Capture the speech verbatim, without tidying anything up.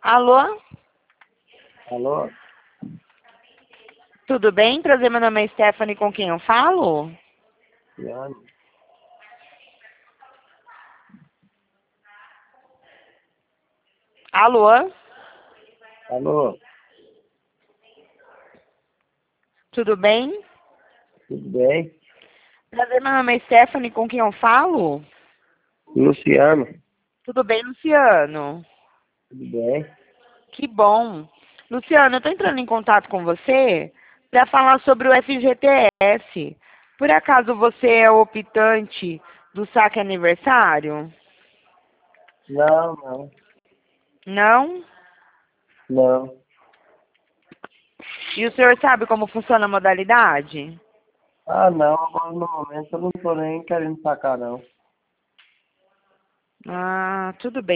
Alô? Alô? Tudo bem? Prazer, meu nome é Stephanie, com quem eu falo? Ciane? Alô? Alô? Tudo bem? Tudo bem? Prazer, meu nome é Stephanie, com quem eu falo? Luciano? Tudo bem, Luciano? Tudo bem? Que bom. Luciano, eu estou entrando em contato com você para falar sobre o F G T S. Por acaso você é o optante do saque aniversário? Não, não. Não? Não. E o senhor sabe como funciona a modalidade? Ah, não. Agora no momento eu não tô nem querendo sacar, não. Ah, tudo bem.